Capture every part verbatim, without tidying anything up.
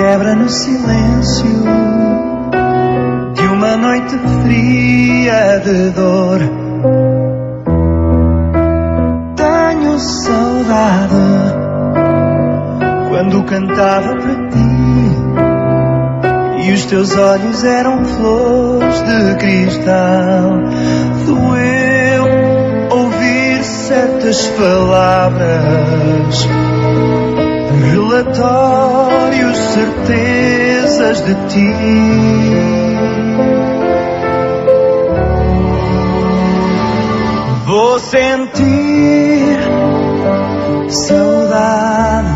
quebra no silêncio de uma noite fria de dor. Tenho saudade quando cantava para ti e os teus olhos eram flores de cristal. Doeu ouvir certas palavras, relatórios, certezas de ti. Vou sentir saudade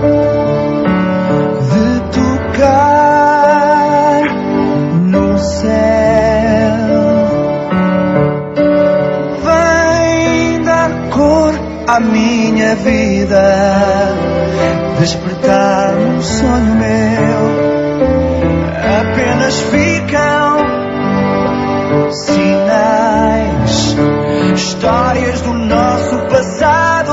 de tocar no céu. Vem dar cor à minha vida, despertar um sonho meu. Apenas ficam sinais, histórias do nosso passado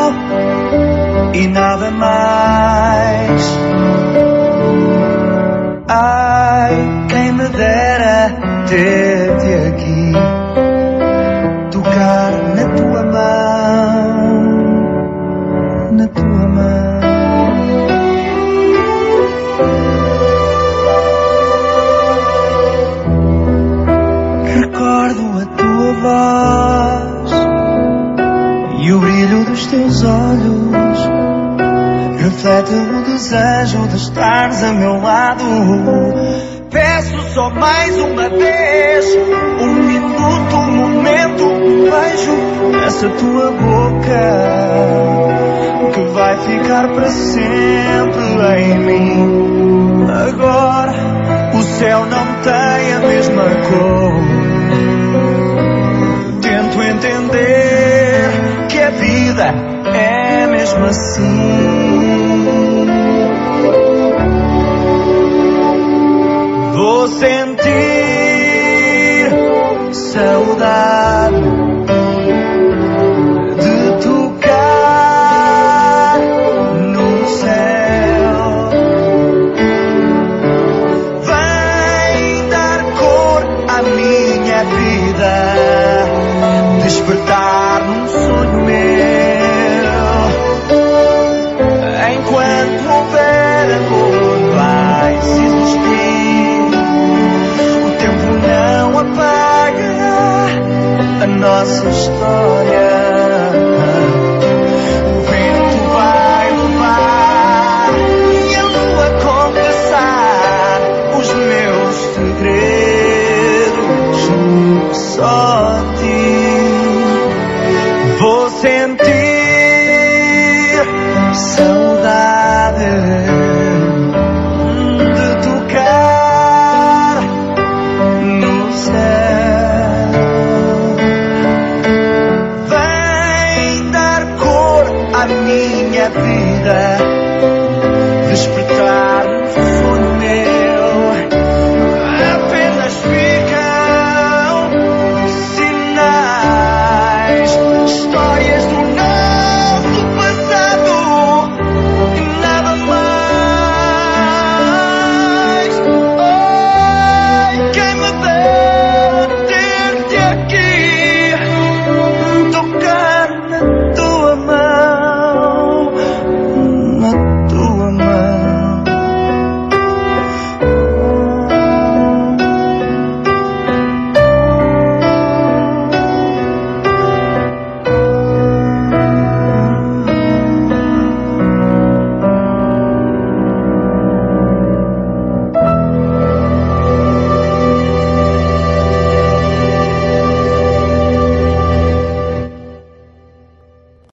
e nada mais. Ai, quem me dera ter-te aqui, tocar na tua mão, na tua mão. Recordo a tua voz e o brilho dos teus olhos, reflete o desejo de estares a meu lado. Peço só mais uma vez, um minuto, um momento, um beijo nessa tua boca que vai ficar para sempre em mim. Agora o céu não tem a mesma cor. Tento entender que a vida é mesmo assim. Vou sentir saudade